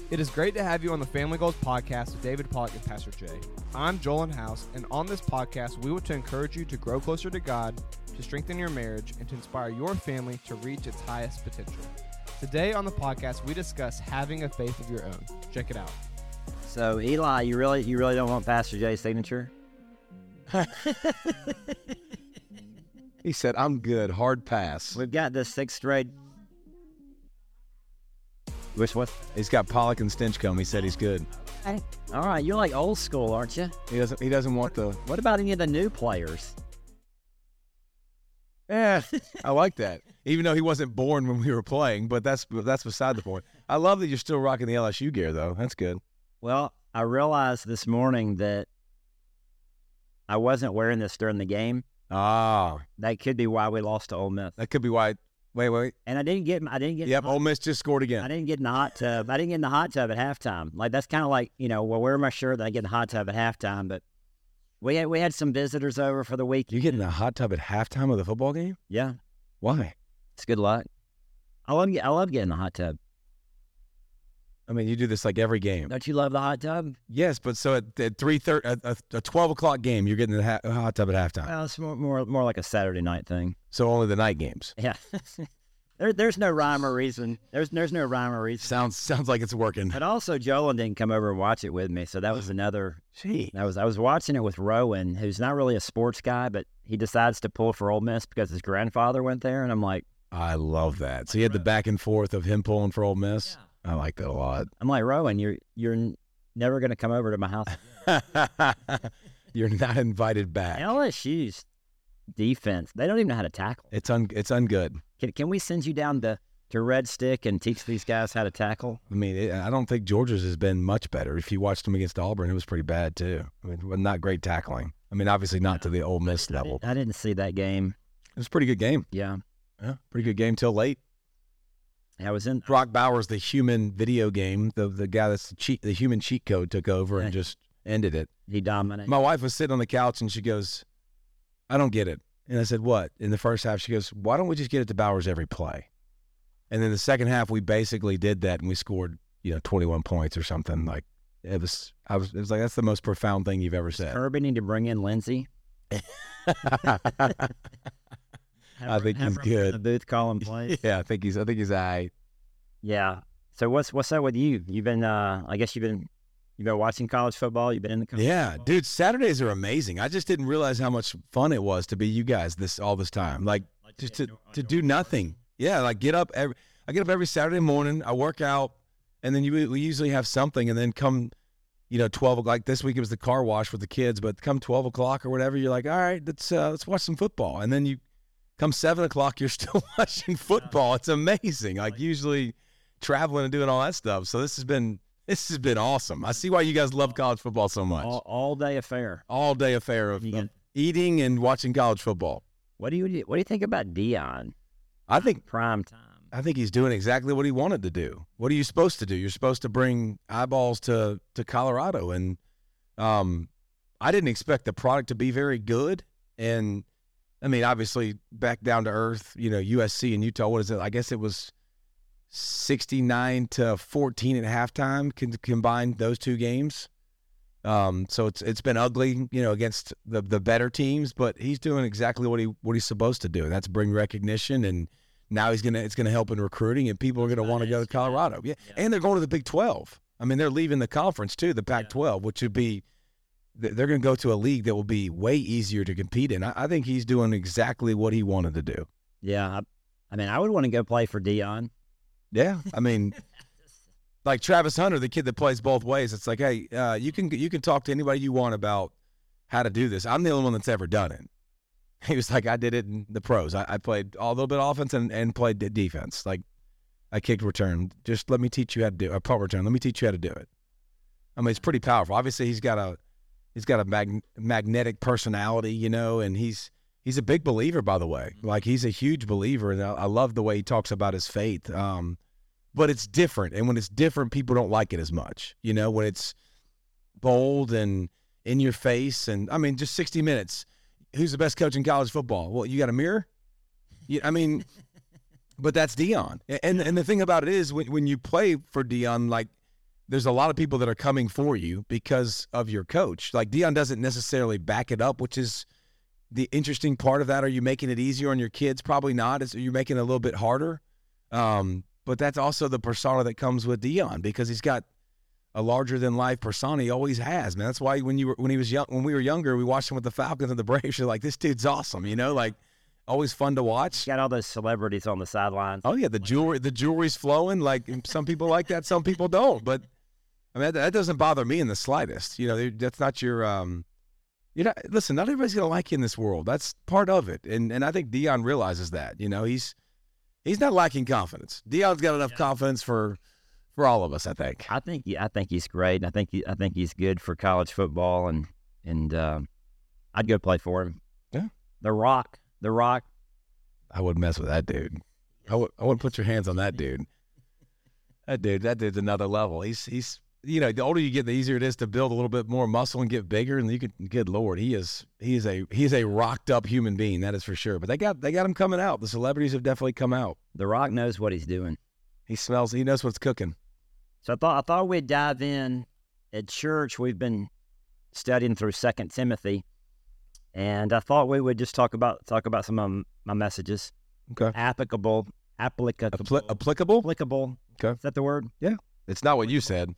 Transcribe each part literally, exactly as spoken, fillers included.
It is great to have you on the Family Goals podcast with David Pollock and Pastor Jay. I'm Joel House, and on this podcast, we want to encourage you to grow closer to God, to strengthen your marriage, and to inspire your family to reach its highest potential. Today on the podcast, we discuss having a faith of your own. Check it out. So, Eli, you really, you really don't want Pastor Jay's signature? He said, I'm good. Hard pass. We've got the sixth grade. Which what? He's got Pollock and Stinchcomb. He said he's good. Hey. All right, you're like old school, aren't you? He doesn't. He doesn't want the. What about any of the new players? Yeah, I like that. Even though he wasn't born when we were playing, but that's that's beside the point. I love that you're still rocking the L S U gear, though. That's good. Well, I realized this morning that I wasn't wearing this during the game. Ah, That could be why we lost to Ole Miss. that could be why. Wait, wait. And I didn't get. I didn't get. Yep, Ole Miss just scored I again. didn't get in the hot tub. I didn't get in the hot tub at halftime. Like that's kind of like you know, well, wear my shirt. Then I get in the hot tub at halftime. But we had we had some visitors over for the week. You get in the hot tub at halftime of the football game? Yeah, Why? it's good luck. I love I love getting in the hot tub. I mean, you do this like every game. Don't you love the hot tub? Yes, but so at, at three thirty, a, a, a twelve o'clock game, you're getting in the ha- hot tub at halftime. Well, it's more more, more like a Saturday night thing. So only the night games. Yeah. there there's no rhyme or reason. There's there's no rhyme or reason. Sounds sounds like it's working. But also, Joel didn't come over and watch it with me, so that was another. Gee. I was I was watching it with Rowan, who's not really a sports guy, but he decides to pull for Ole Miss because his grandfather went there, and I'm like, I love that. So you had the back and forth of him pulling for Ole Miss. I like that a lot. I'm like Rowan, you're you're n- never gonna come over to my house. You're not invited back. L S U's defense, they don't even know how to tackle. It's un it's ungood. Can can we send you down to to Red Stick and teach these guys how to tackle? I mean, it, I don't think Georgia's has been much better. If you watched them against Auburn, it was pretty bad too. I mean, well, not great tackling. I mean, obviously not to the Ole Miss level. I didn't see that game. It was a pretty good game. Yeah, Yeah, pretty good game till late. I was in. Brock Bowers, the human video game, the the guy that's the cheat, the human cheat code took over and just ended it. He dominated. My wife was sitting on the couch and she goes, I don't get it. And I said, what? In the first half, she goes, why don't we just get it to Bowers every play? And then the second half, we basically did that and we scored, you know, twenty-one points or something. Like it was, I was, it was like, that's the most profound thing you've ever said. Kirby need to bring in Lindsey. I think he's good. The booth calling plays. Yeah, I think he's, I think he's all right. Yeah. So what's what's up with you? You've been, uh, I guess you've been, you've been watching college football. You've been in the college Yeah, football? dude, Saturdays are amazing. I just didn't realize how much fun it was to be you guys this all this time. Like just to, to do nothing. Yeah, like get up every I get up every Saturday morning, I work out, and then you we usually have something, and then come, you know, twelve o'clock. Like this week it was the car wash with the kids, but come twelve o'clock or whatever, you're like, all right, let's uh, let's watch some football. And then you come seven o'clock, you're still watching football. It's amazing. Like usually traveling and doing all that stuff. So this has been this has been awesome. I see why you guys love college football so much. all, all day affair. All day affair of, You of get- eating and watching college football. What do you what do you think about Dion? I think Prime time. I think he's doing exactly what he wanted to do. What are you supposed to do? You're supposed to bring eyeballs to to Colorado, and um, I didn't expect the product to be very good. And I mean, obviously, back down to earth. You know, U S C and Utah. What is it? I guess it was sixty-nine to fourteen at halftime. Can combine those two games. Um, so it's it's been ugly, you know, against the the better teams. But he's doing exactly what he what he's supposed to do, and that's bring recognition. And now he's gonna it's gonna help in recruiting, and people are gonna want to go to Colorado. Yeah. yeah, and they're going to the Big twelve. I mean, they're leaving the conference too, the Pac twelve, which would be they're going to go to a league that will be way easier to compete in. I, I think he's doing exactly what he wanted to do. Yeah, I, I mean, I would want to go play for Dion. Yeah, I mean, like Travis Hunter, the kid that plays both ways. It's like, hey, uh, you can you can talk to anybody you want about how to do this. I'm the only one that's ever done it. He was like, I did it in the pros. I, I played a little bit of offense and, and played defense. Like, I kicked return. Just let me teach you how to do a punt return. Let me teach you how to do it. I mean, it's pretty powerful. Obviously, he's got a he's got a mag, magnetic personality, you know, and he's he's a big believer, by the way. Like, he's a huge believer, and I, I love the way he talks about his faith. Um, but it's different, and when it's different, people don't like it as much. You know, when it's bold and in your face, and I mean, just sixty minutes. Who's the best coach in college football? Well, you got a mirror? You, I mean, but that's Dion. And and the thing about it is, when when you play for Dion, like, there's a lot of people that are coming for you because of your coach. Like Deion doesn't necessarily back it up, which is the interesting part of that. Are you making it easier on your kids? Probably not. Is you making it a little bit harder? Um, but that's also the persona that comes with Deion because he's got a larger than life persona. He always has, man. That's why when you were when he was young, when we were younger, we watched him with the Falcons and the Braves. You're like, this dude's awesome, you know, like always fun to watch. Got all those celebrities on the sidelines. Oh yeah, the jewelry, the jewelry's flowing. Like some people like that, some people don't. But I mean, that, that doesn't bother me in the slightest. You know, that's not your. Um, you know, listen, not everybody's gonna like you in this world. That's part of it, and and I think Deion realizes that. You know, he's he's not lacking confidence. Deion's got enough yeah. confidence for for all of us. I think. I think I think he's great. And I think he, I think he's good for college football, and and um, I'd go play for him. Yeah, The Rock, The Rock. I wouldn't mess with that dude. I would I wouldn't put your hands on that dude. That dude, that dude's another level. He's he's. You know, the older you get, the easier it is to build a little bit more muscle and get bigger. And you could, good Lord, he is he is a he's a rocked up human being, that is for sure. But they got they got him coming out. The celebrities have definitely come out. The Rock knows what he's doing. He smells. He knows what's cooking. So I thought I thought we'd dive in. At church, we've been studying through Second Timothy, and I thought we would just talk about talk about some of my messages. Okay. Applicable, applicable, Appli- applicable, applicable. Okay. Is that the word? Yeah. It's not what you said.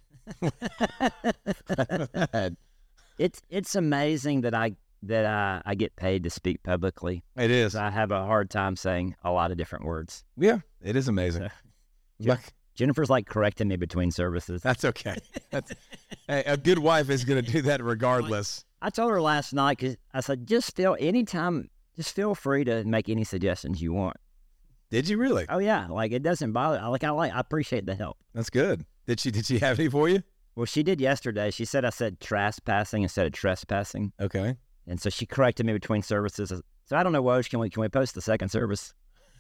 it's it's amazing that I that I, I get paid to speak publicly. It is. I have a hard time saying a lot of different words. Yeah, it is amazing. So, like, Jennifer's like correcting me between services. That's okay. That's, hey, a good wife is going to do that regardless. I told her last night because I said, just feel anytime, just feel free to make any suggestions you want. Did you really? Oh yeah, like it doesn't bother. I like I like I appreciate the help. That's good. Did she did she have any for you? Well, she did yesterday. She said I said trespassing instead of trespassing. Okay. And so she corrected me between services. So I don't know, Woj, can we can we post the second service?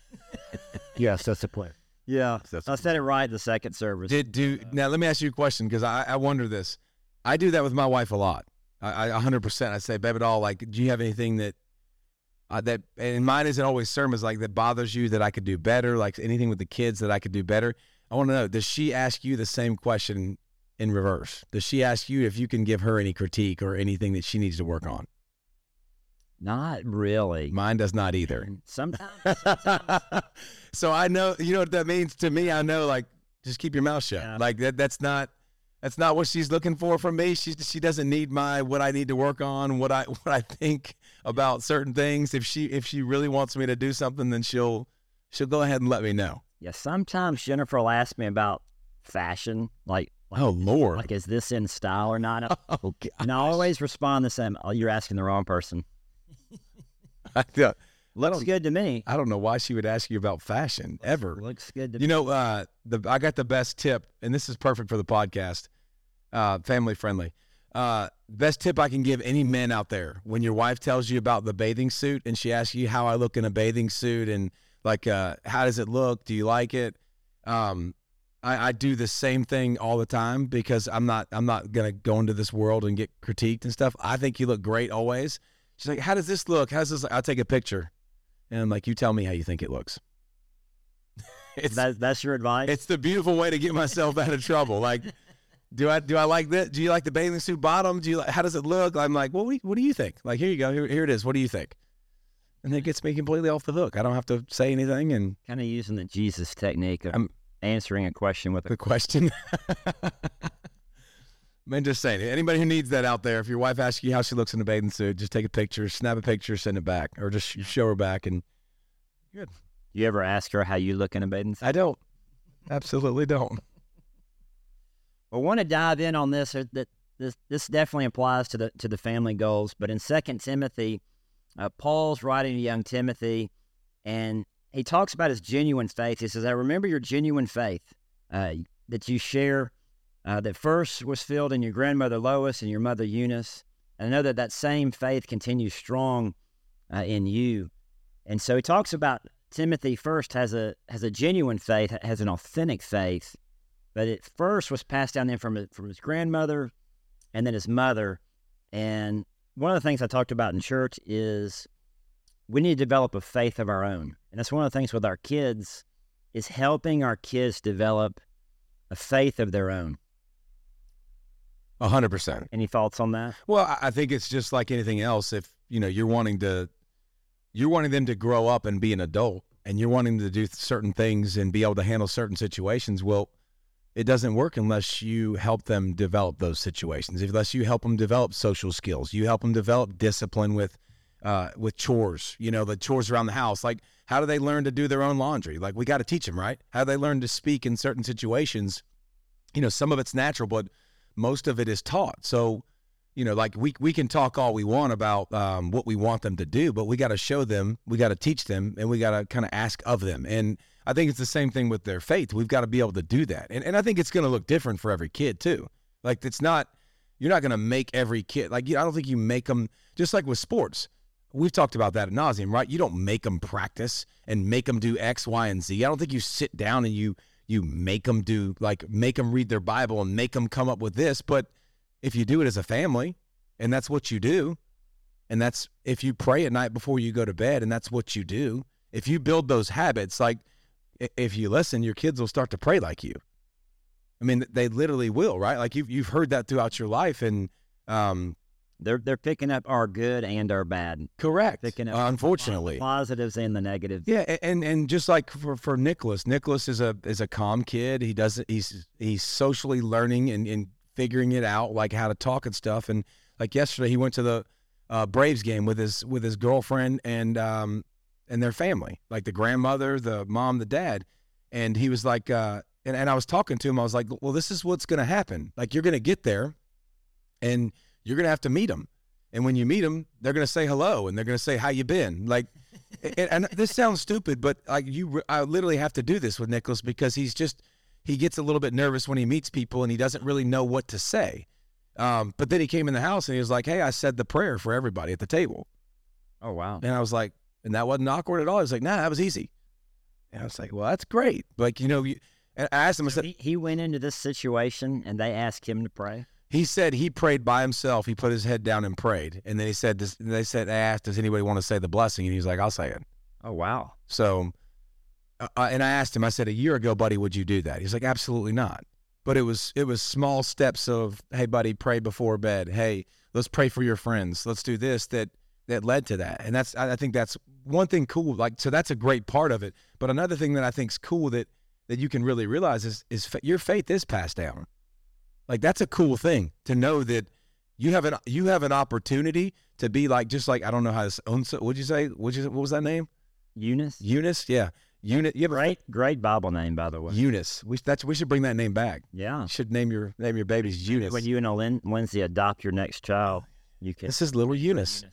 Yes, that's the plan. Yeah, That's I said it right the second service. Did do now? Let me ask you a question because I, I wonder this. I do that with my wife a lot. I a hundred percent. I say, baby doll, like, do you have anything that uh, that and mine isn't always sermons like that bothers you that I could do better, like anything with the kids that I could do better. I want to know, does she ask you the same question in reverse? Does she ask you if you can give her any critique or anything that she needs to work on? Not really. Mine does not either. Sometimes. sometimes. So I know, you know what that means to me. I know, like, just keep your mouth shut. Yeah. Like that. That's not. That's not what she's looking for from me. She she doesn't need my what I need to work on, what I what I think about certain things. If she if she really wants me to do something, then she'll she'll go ahead and let me know. Yeah, sometimes Jennifer will ask me about fashion, like, like Oh Lord, like is this in style or not? Oh, and I always respond the same. Oh, you're asking the wrong person. yeah. Looks good to me. I don't know why she would ask you about fashion ever. Looks good to You me. know, uh, the I got the best tip, and this is perfect for the podcast, uh, family friendly. Uh, best tip I can give any men out there: when your wife tells you about the bathing suit, and she asks you how I look in a bathing suit, and like, uh, how does it look? Do you like it? Um, I, I do the same thing all the time because I'm not I'm not gonna go into this world and get critiqued and stuff. I think you look great always. She's like, how does this look? How's this? I'll take a picture. And I'm like, you tell me how you think it looks. It's that, that's your advice? it's the beautiful way to get myself out of trouble. Like, do I do I like that? Do you like the bathing suit bottom? Do you like, how does it look? I'm like, well, what do you, what do you think? Like, here you go. Here, here it is. What do you think? And it gets me completely off the hook. I don't have to say anything. And Kind of using the Jesus technique of I'm- answering a question with a the question. Man, just saying, anybody who needs that out there, if your wife asks you how she looks in a bathing suit, just take a picture, snap a picture, send it back, or just show her back. And good. You ever ask her how you look in a bathing suit? I don't. Absolutely don't. I want to dive in on this. uh, That this this definitely applies to the to the family goals. But in Second Timothy, uh, Paul's writing to young Timothy, and he talks about his genuine faith. He says, "I remember your genuine faith uh, that you share, uh, that first was filled in your grandmother Lois and your mother Eunice. And I know that that same faith continues strong uh, in you." And so he talks about Timothy first has a has a genuine faith, has an authentic faith, but it first was passed down then from from his grandmother and then his mother. And one of the things I talked about in church is we need to develop a faith of our own. And that's one of the things with our kids is helping our kids develop a faith of their own. A hundred percent. Any thoughts on that? Well, I- I think it's just like anything else. If, you know, you're wanting to, you're wanting them to grow up and be an adult, and you're wanting to do certain things and be able to handle certain situations, well, it doesn't work unless you help them develop those situations. Unless you help them develop social skills, you help them develop discipline with, uh, with chores. You know, the chores around the house. Like, how do they learn to do their own laundry? Like, we got to teach them, right? How do they learn to speak in certain situations? You know, some of it's natural, but most of it is taught. So, you know, like we we can talk all we want about um, what we want them to do, but we got to show them, we got to teach them, and we got to kind of ask of them. And I think it's the same thing with their faith. We've got to be able to do that. And and I think it's going to look different for every kid too. Like, it's not, you're not going to make every kid, like, you, I don't think you make them, just like with sports. We've talked about that ad nauseum, right? You don't make them practice and make them do X, Y, and Z. I don't think you sit down and you you make them do, like, make them read their Bible and make them come up with this. But if you do it as a family, and that's what you do, and that's if you pray at night before you go to bed, and that's what you do, if you build those habits, like, if you listen, your kids will start to pray like you. I mean, they literally will, right? Like, you've, you've heard that throughout your life, and um, They're they're picking up our good and our bad. correct, Picking up uh, unfortunately. the positives and the negatives. Yeah, a- and and just like for, for Nicholas, Nicholas is a is a calm kid. He doesn't he's he's socially learning and, and figuring it out, like how to talk and stuff. And like yesterday, he went to the uh, Braves game with his with his girlfriend and um and their family, like the grandmother, the mom, the dad. And he was like, uh, and and I was talking to him. I was like, well, this is what's going to happen. Like, you're going to get there, and you're going to have to meet them. And when you meet them, they're going to say hello, and they're going to say, how you been? Like, and, and this sounds stupid, but like you, I literally have to do this with Nicholas because he's just, he gets a little bit nervous when he meets people and he doesn't really know what to say. Um, but then he came in the house and he was like, hey, I said the prayer for everybody at the table. Oh, wow. And I was like, and that wasn't awkward at all. I was like, nah, that was easy. And I was like, well, that's great. Like, you know, you, and I asked him, I So said, he, he went into this situation and they asked him to pray. he said he prayed by himself. He put his head down and prayed. And then he said, this, they said, they asked, does anybody want to say the blessing? And he was like, I'll say it. Oh, wow. So, uh, and I asked him, I said, a year ago, buddy, would you do that? He's like, absolutely not. But it was, it was small steps of, hey, buddy, pray before bed. Hey, let's pray for your friends. Let's do this, that, that led to that. And that's, I I think that's one thing cool. Like, so that's a great part of it. But another thing that I think is cool that, that you can really realize is, is fa- your faith is passed down. Like, that's a cool thing to know that you have an, you have an opportunity to be like, just like, I don't know how this, what'd you say? What'd you, what was that name? Eunice? Eunice. Yeah. Eunice. You ever, Great, great Bible name, by the way. Eunice. We, that's, we should bring that name back. Yeah. You should name your, name your babies Eunice. When you and Lin- Lindsay adopt your next child, you can. This is little Eunice.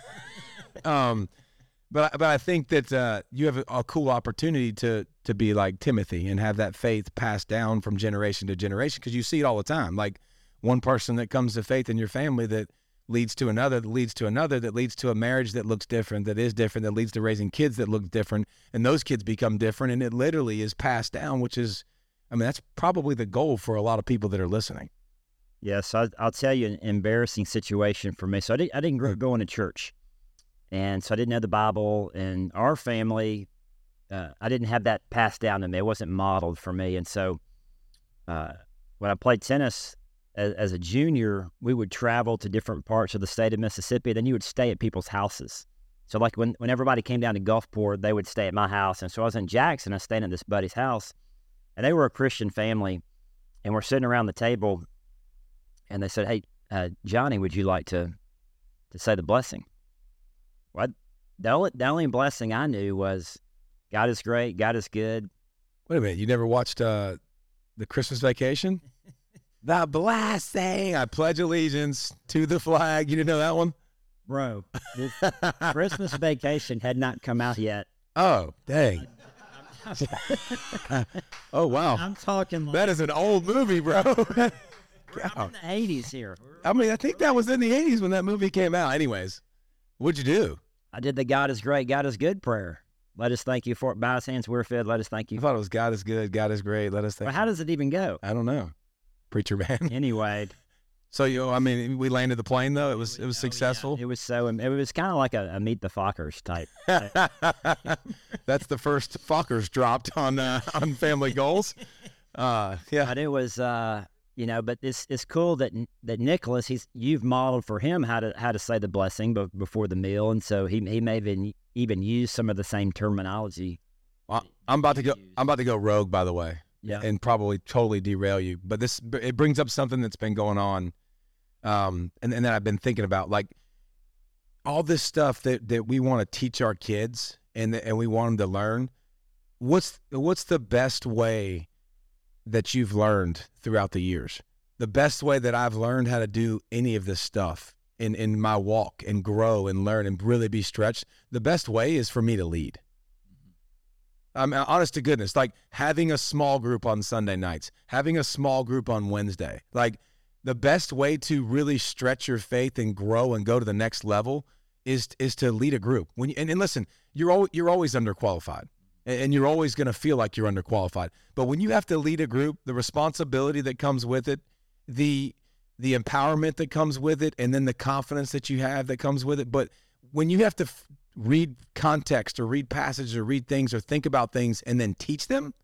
Um, but but I think that uh, you have a, a cool opportunity to to be like Timothy and have that faith passed down from generation to generation, because you see it all the time. Like, one person that comes to faith in your family that leads to another, that leads to another, that leads to a marriage that looks different, that is different, that leads to raising kids that look different, and those kids become different, and it literally is passed down, which is, I mean, that's probably the goal for a lot of people that are listening. Yes, I, I'll tell you an embarrassing situation for me. So I, did, I didn't grow up going to church, and so I didn't know the Bible. And our family, uh, I didn't have that passed down to me. It wasn't modeled for me. And so uh, when I played tennis as, as a junior, we would travel to different parts of the state of Mississippi. Then you would stay at people's houses. So like when, when everybody came down to Gulfport, they would stay at my house. And so I was in Jackson. I stayed at this buddy's house, and they were a Christian family, and we're sitting around the table. And they said, hey, uh, Johnny, would you like to to say the blessing? What? The only, the only blessing I knew was, God is great, God is good. Wait a minute, you never watched uh, the Christmas Vacation? The blessing, I pledge allegiance to the flag. You didn't know that one? Bro, this Christmas Vacation had not come out yet. Oh, dang. Oh, wow. I'm talking like That is an old movie, bro. I'm in the eighties here. I mean, I think that was in the eighties when that movie came out. Anyways, what'd you do? I did the God is great, God is good prayer. Let us thank you for it. By his hands we're fed. Let us thank I you. thought it was God is good, God is great. Let us thank. Well, how does it even go? I don't know, preacher man. Anyway. So you, I mean, we landed the plane though. It was it was successful. It was so, it was kind of like a, a Meet the Fockers type. That's the first Fockers dropped on uh, on Family Goals. Uh, yeah. But it was, uh, you know, but it's it's cool that that Nicholas, he's you've modeled for him how to how to say the blessing be, before the meal, and so he he may even even use some of the same terminology. Well, I'm about to go. I'm about to go rogue, by the way, Yeah. and probably totally derail you. But this it brings up something that's been going on, um, and and that I've been thinking about, like all this stuff that that we want to teach our kids, and and we want them to learn. What's what's the best way that you've learned throughout the years? The best way that I've learned how to do any of this stuff in, in my walk and grow and learn and really be stretched, the best way is for me to lead. I'm honest to goodness, like having a small group on Sunday nights, having a small group on Wednesday, like the best way to really stretch your faith and grow and go to the next level is, is to lead a group. When you, and, and listen, you're, al- you're always underqualified. And you're always going to feel like you're underqualified. But when you have to lead a group, the responsibility that comes with it, the the empowerment that comes with it, and then the confidence that you have that comes with it. But when you have to f- read context or read passages or read things or think about things and then teach them,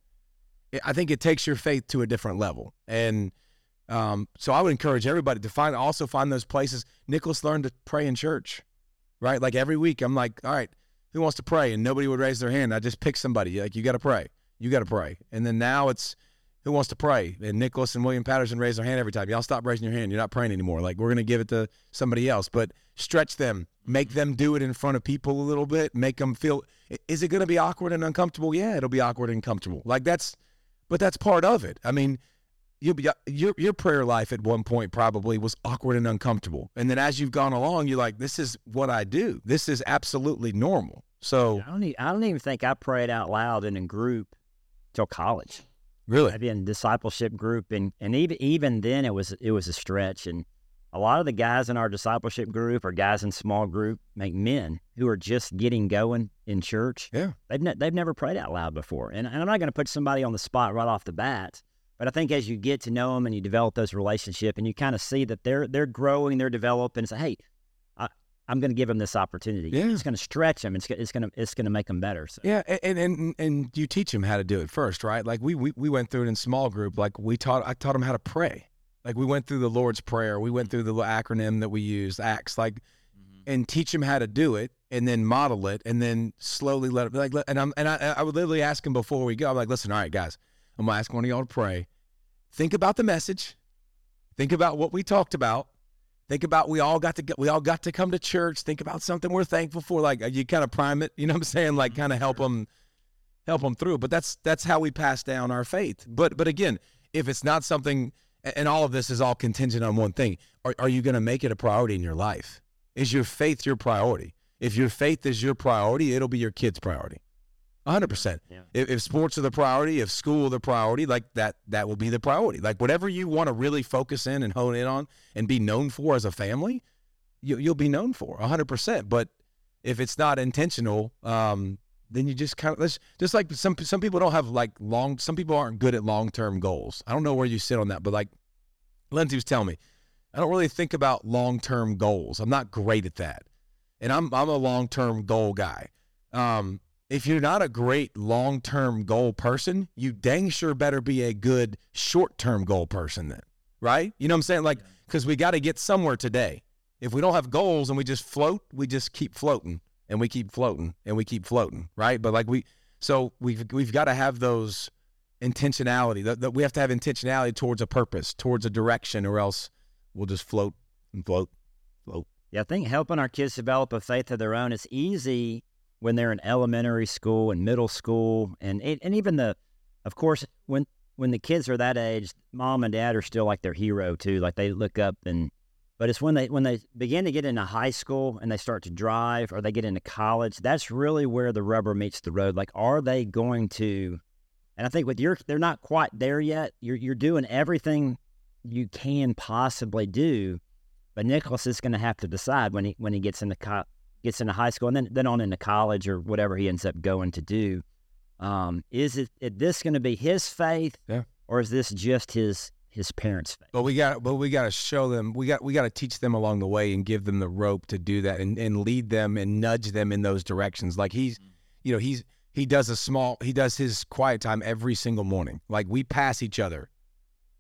I think it takes your faith to a different level. And um, so I would encourage everybody to find also find those places. Nicholas learned to pray in church, right? Like every week, I'm like, all right, who wants to pray? And nobody would raise their hand. I just pick somebody. Like, you got to pray. You got to pray. And then now it's who wants to pray? And Nicholas and William Patterson raise their hand every time. Y'all stop raising your hand. You're not praying anymore. Like, we're going to give it to somebody else. But stretch them. Make them do it in front of people a little bit. Make them feel, is it going to be awkward and uncomfortable? Yeah, it'll be awkward and uncomfortable. Like, that's, but that's part of it. I mean, you, your your prayer life at one point probably was awkward and uncomfortable. And then as you've gone along, you're like, this is what I do. This is absolutely normal. So I don't even, I don't even think I prayed out loud in a group till college. really, I'd be in a discipleship group, and, and even even then it was it was a stretch. And a lot of the guys in our discipleship group or guys in small group, like men who are just getting going in church. Yeah. They've ne- they've never prayed out loud before. And, and I'm not going to put somebody on the spot right off the bat, but I think as you get to know them and you develop those relationships and you kind of see that they're they're growing, they're developing, and say, hey, I, I'm going to give them this opportunity. Yeah. It's going to stretch them. It's go- it's going to it's going to make them better. So. yeah, and, and and you teach them how to do it first, right? Like we, we we went through it in small group. Like we taught, I taught them how to pray. Like we went through the Lord's Prayer. We went through the little acronym that we used, ACTS. Like, mm-hmm. and teach them how to do it, and then model it, and then slowly let it. Like, and I'm and I I would literally ask them before we go. I'm like, listen, all right, guys, I'm gonna ask one of y'all to pray. Think about the message. Think about what we talked about. Think about we all got to get, we all got to come to church. Think about something we're thankful for. Like you kind of prime it, you know what I'm saying? Like kind of help them, help them through. But that's that's how we pass down our faith. But but again, if it's not something, and all of this is all contingent on one thing: are are you going to make it a priority in your life? Is your faith your priority? If your faith is your priority, it'll be your kid's priority. one hundred percent. Yeah. If, if sports are the priority, if school the priority, like that, that will be the priority. Like whatever you want to really focus in and hone in on and be known for as a family, you, you'll be known for one hundred percent. But if it's not intentional, um, then you just kind of, let's, just like some some people don't have like long, some people aren't good at long-term goals. I don't know where you sit on that, but like Lindsay was telling me, I don't really think about long-term goals. I'm not great at that. And I'm I'm a long-term goal guy. Um, If you're not a great long-term goal person, you dang sure better be a good short-term goal person then, right? You know what I'm saying? Like, because we got to get somewhere today. If we don't have goals and we just float, we just keep floating and we keep floating and we keep floating, right? But like we, so we've, we've got to have those intentionality, that, that we have to have intentionality towards a purpose, towards a direction, or else we'll just float and float, float. Yeah, I think helping our kids develop a faith of their own is easy when they're in elementary school and middle school, and and even the, of course, when when the kids are that age, mom and dad are still like their hero too, like they look up and, but it's when they when they begin to get into high school and they start to drive or they get into college, that's really where the rubber meets the road. Like, are they going to, and I think with your, they're not quite there yet. You're you're doing everything you can possibly do, but Nicholas is going to have to decide when he when he gets into co- gets into high school and then, then on into college or whatever he ends up going to do. Um, is it is this going to be his faith, Yeah. or is this just his his parents' faith? But we got, but we got to show them. We got, we got to teach them along the way and give them the rope to do that, and, and lead them and nudge them in those directions. Like he's, you know, he's he does a small, he does his quiet time every single morning. Like we pass each other.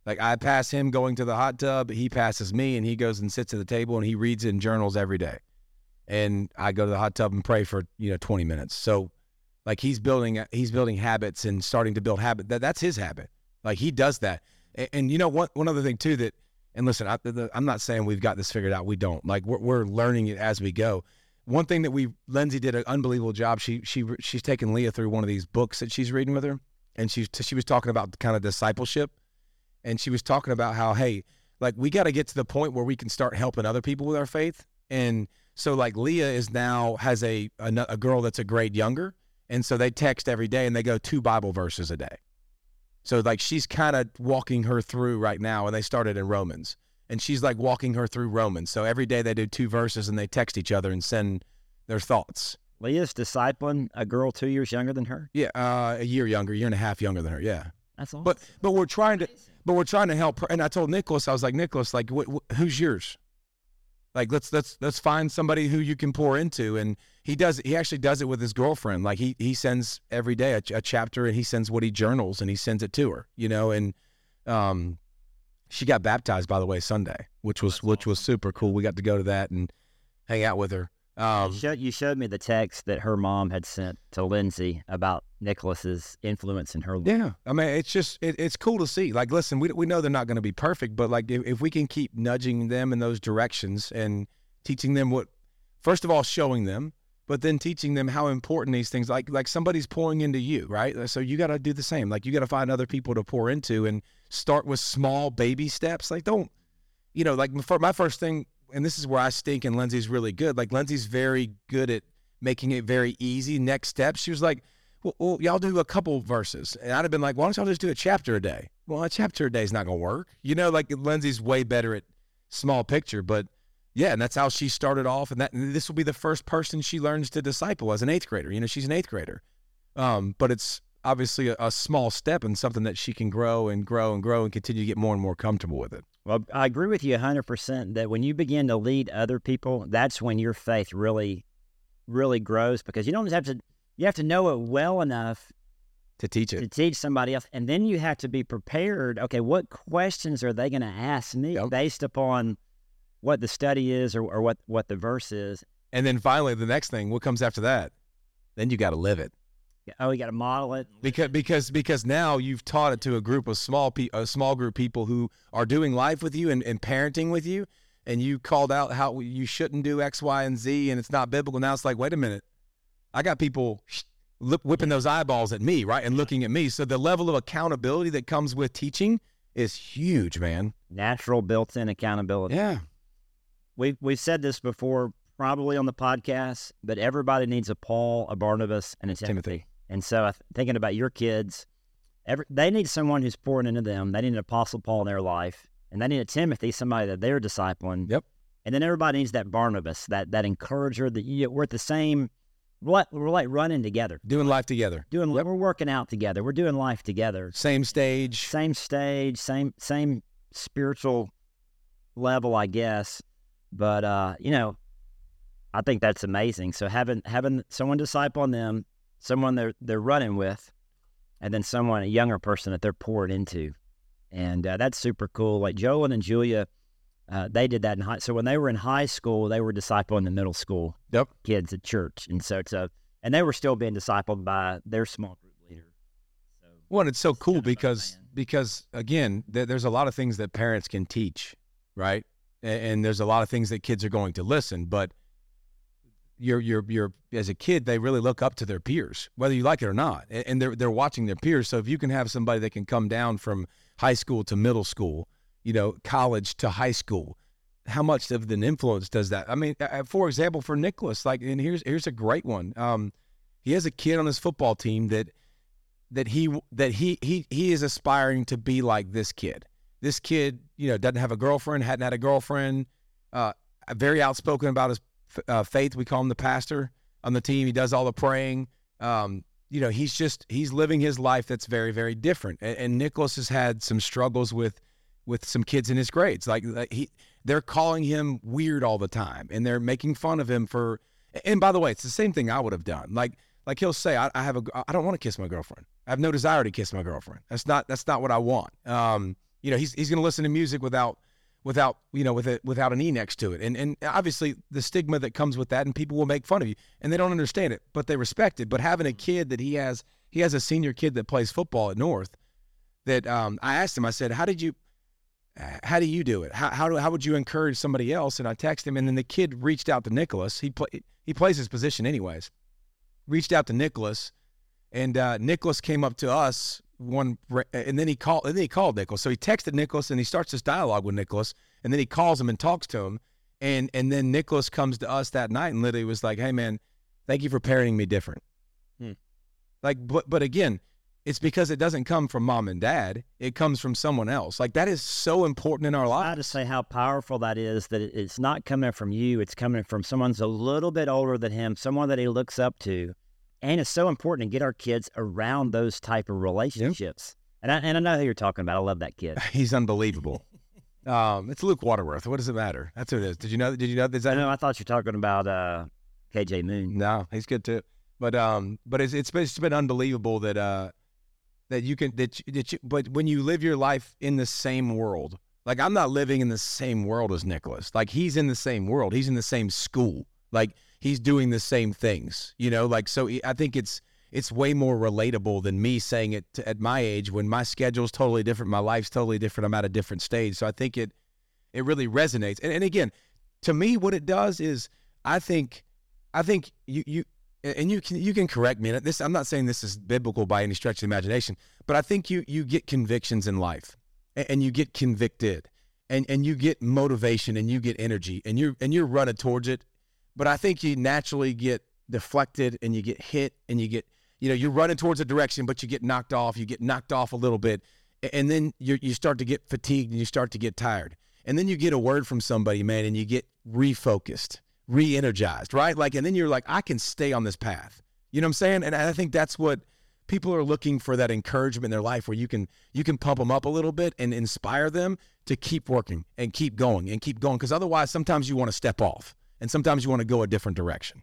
Like I pass him going to the hot tub, he passes me, and he goes and sits at the table and he reads in journals every day. And I go to the hot tub and pray for, you know, twenty minutes. So like he's building, he's building habits and starting to build habit. That, that's his habit. Like he does that. And, and you know, one, one other thing too that, and listen, I, the, I'm not saying we've got this figured out. We don't. Like we're, we're learning it as we go. One thing that we, Lindsay did an unbelievable job. She, she, she's taken Leah through one of these books that she's reading with her. And she, she was talking about kind of discipleship. And she was talking about how, hey, like we got to get to the point where we can start helping other people with our faith. And so like Leah is now has a, a, a girl that's a grade younger. And so they text every day and they go two Bible verses a day. So like she's kind of walking her through right now, and they started in Romans. And she's like walking her through Romans. So every day they do two verses and they text each other and send their thoughts. Leah's discipling a girl two years younger than her? Yeah, uh, a year younger, a year and a half younger than her, yeah. That's awesome. But but we're trying to but we're trying to help her. And I told Nicholas, I was like, Nicholas, like wh- wh- who's yours? Like let's let's let's find somebody who you can pour into. And he does he actually does it with his girlfriend. Like he he sends every day a, a chapter, and he sends what he journals and he sends it to her, you know, and um she got baptized, by the way, Sunday, which was which was super cool. We got to go to that and hang out with her. Um, you, showed, you showed me the text that her mom had sent to Lindsay about Nicholas's influence in her life. Yeah, I mean, it's just it, it's cool to see. Like, listen, we we know they're not going to be perfect, but like if, if we can keep nudging them in those directions and teaching them what, first of all, showing them, but then teaching them how important these things, like like somebody's pouring into you, right? So you got to do the same. Like you got to find other people to pour into and start with small baby steps. Like don't, you know, like for my first thing. And this is where I stink and Lindsay's really good. Like Lindsay's very good at making it very easy. Next step, she was like, well, well, y'all do a couple verses. And I'd have been like, why don't y'all just do a chapter a day? Well, a chapter a day is not going to work. You know, like Lindsay's way better at small picture. But yeah, and that's how she started off. And that and this will be the first person she learns to disciple as an eighth grader. You know, she's an eighth grader. Um, but it's obviously a, a small step and something that she can grow and grow and grow and continue to get more and more comfortable with it. Well, I agree with you one hundred percent that when you begin to lead other people, that's when your faith really, really grows, because you don't just have to, you have to know it well enough to teach it, to teach somebody else. And then you have to be prepared. Okay, what questions are they going to ask me Yep. based upon what the study is or, or what, what the verse is? And then finally, the next thing, what comes after that? Then you got to live it. Oh, you got to model it. Because because because now you've taught it to a group of small pe- a small group of people who are doing life with you and, and parenting with you, and you called out how you shouldn't do X, Y, and Z, and it's not biblical. Now it's like, wait a minute, I got people whipping those eyeballs at me, right, and looking at me. So the level of accountability that comes with teaching is huge, man. Natural built-in accountability. Yeah. We've, we've said this before, probably on the podcast, but everybody needs a Paul, a Barnabas, and a Timothy. Timothy. And so uh, thinking about your kids, every, they need someone who's pouring into them. They need an Apostle Paul in their life. And they need a Timothy, somebody that they're discipling. Yep. And then everybody needs that Barnabas, that that encourager that you, we're at the same, we're like, we're like running together. Doing life together. Doing, Yep. We're working out together. We're doing life together. Same stage. Same stage, same same spiritual level, I guess. But, uh, you know, I think that's amazing. So having having someone disciple on them, someone they're they're running with, and then someone, a younger person that they're poured into. And uh, that's super cool. Like Joel and Julia, uh, they did that in high. So when they were in high school, they were discipling the middle school Yep. kids at church. And so it's a, and they were still being discipled by their small group leader. So Well, and it's so cool kind of a because plan. because again, th- there's a lot of things that parents can teach, right? And, and there's a lot of things that kids are going to listen, but you're you're you're as a kid, they really look up to their peers, whether you like it or not, and, and they're they're watching their peers. So if you can have somebody that can come down from high school to middle school, you know, college to high school, how much of an influence does that? I mean, uh, for example, for Nicholas, like, and here's here's a great one. Um, he has a kid on his football team that that he that he he he is aspiring to be like this kid. This kid, you know, doesn't have a girlfriend, hadn't had a girlfriend, uh, very outspoken about his uh, faith. We call him the pastor on the team. He does all the praying. Um, you know, he's just he's living his life that's very, very different. And, and Nicholas has had some struggles with with some kids in his grades. Like, like he, they're calling him weird all the time, and they're making fun of him for. And by the way, it's the same thing I would have done. Like. Like he'll say, I, I have a, I don't want to kiss my girlfriend. I have no desire to kiss my girlfriend. That's not, that's not what I want. Um, You know, he's he's going to listen to music without without you know with a, without an E next to it, and and obviously the stigma that comes with that, and people will make fun of you, and they don't understand it, but they respect it. But having a kid that he has, he has a senior kid that plays football at North. That um, I asked him, I said, how did you, how do you do it? How how, do, how would you encourage somebody else? And I texted him, and then the kid reached out to Nicholas. He play, he plays his position anyways. Reached out to Nicholas, and uh, Nicholas came up to us one, and then he called, and then he called Nicholas. So he texted Nicholas, and he starts this dialogue with Nicholas, and then he calls him and talks to him, and and then Nicholas comes to us that night and literally was like, "Hey man, thank you for parenting me different." Hmm. Like, but but again. It's because it doesn't come from mom and dad. It comes from someone else. Like, that is so important in our lives. I have to say how powerful that is, that it's not coming from you. It's coming from someone who's a little bit older than him, someone that he looks up to. And it's so important to get our kids around those type of relationships. Yep. And, I, and I know who you're talking about. I love that kid. He's unbelievable. um, it's Luke Waterworth. What does it matter? That's who it is. Did you know? Did you know? Is that, I know. I thought you were talking about uh, K J Moon. No, he's good too. But um, but it's it's been, it's been unbelievable that uh. That you can, that, you, that you, but when you live your life in the same world, like I'm not living in the same world as Nicholas. Like he's in the same world. He's in the same school. Like he's doing the same things, you know, like, so I think it's, it's way more relatable than me saying it to, at my age when my schedule's totally different. My life's totally different. I'm at a different stage. So I think it, it really resonates. And, and again, to me, what it does is I think, I think you, you, and you can you can correct me. This I'm not saying this is biblical by any stretch of the imagination, but I think you you get convictions in life, and, and you get convicted, and, and you get motivation, and you get energy, and you're and you're running towards it. But I think you naturally get deflected, and you get hit, and you get you know you're running towards a direction, but you get knocked off. You get knocked off a little bit, and then you you start to get fatigued, and you start to get tired, and then you get a word from somebody, man, and you get refocused. Re-energized, right? Like, and then you're like, I can stay on this path. You know what I'm saying? And I think that's what people are looking for, that encouragement in their life where you can you can pump them up a little bit and inspire them to keep working and keep going and keep going. Because otherwise, sometimes you want to step off and sometimes you want to go a different direction.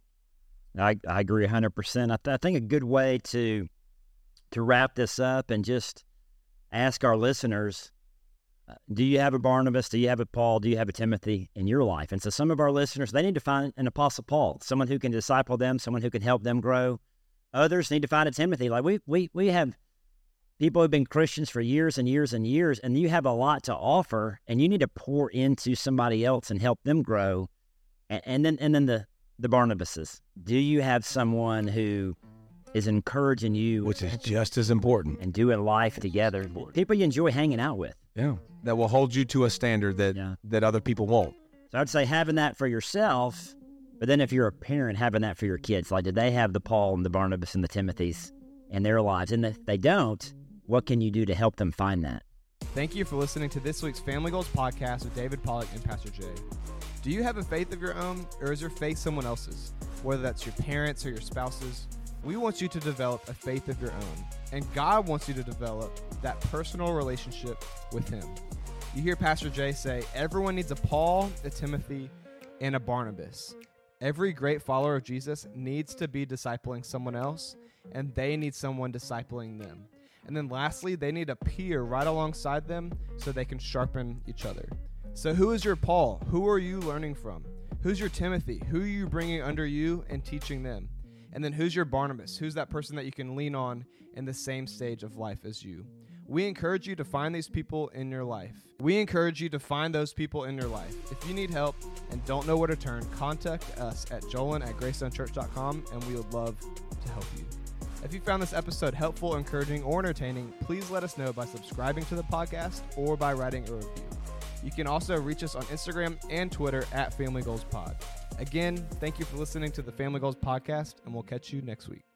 I, I agree one hundred percent. I, th- I think a good way to to wrap this up and just ask our listeners, Uh, do you have a Barnabas? Do you have a Paul? Do you have a Timothy in your life? And so some of our listeners, they need to find an Apostle Paul, someone who can disciple them, someone who can help them grow. Others need to find a Timothy. Like we we we have people who've been Christians for years and years and years, and you have a lot to offer, and you need to pour into somebody else and help them grow. And, and then and then the, the Barnabases. Do you have someone who is encouraging you? Which is just as important. And doing life together. People you enjoy hanging out with. Yeah, that will hold you to a standard that Yeah. that other people won't. So I'd say having that for yourself, but then if you're a parent, having that for your kids. Like, did they have the Paul and the Barnabas and the Timothys in their lives? And if they don't, what can you do to help them find that? Thank you for listening to this week's Family Goals podcast with David Pollock and Pastor Jay. Do you have a faith of your own, or is your faith someone else's? Whether that's your parents or your spouses, we want you to develop a faith of your own, and God wants you to develop that personal relationship with Him. You hear Pastor Jay say, everyone needs a Paul, a Timothy, and a Barnabas. Every great follower of Jesus needs to be discipling someone else, and they need someone discipling them. And then lastly, they need a peer right alongside them so they can sharpen each other. So who is your Paul? Who are you learning from? Who's your Timothy? Who are you bringing under you and teaching them? And then who's your Barnabas? Who's that person that you can lean on in the same stage of life as you? We encourage you to find these people in your life. We encourage you to find those people in your life. If you need help and don't know where to turn, contact us at jolin at greystone church dot com, and we would love to help you. If you found this episode helpful, encouraging, or entertaining, please let us know by subscribing to the podcast or by writing a review. You can also reach us on Instagram and Twitter at Family Goals Pod. Again, thank you for listening to the Family Goals Podcast, and we'll catch you next week.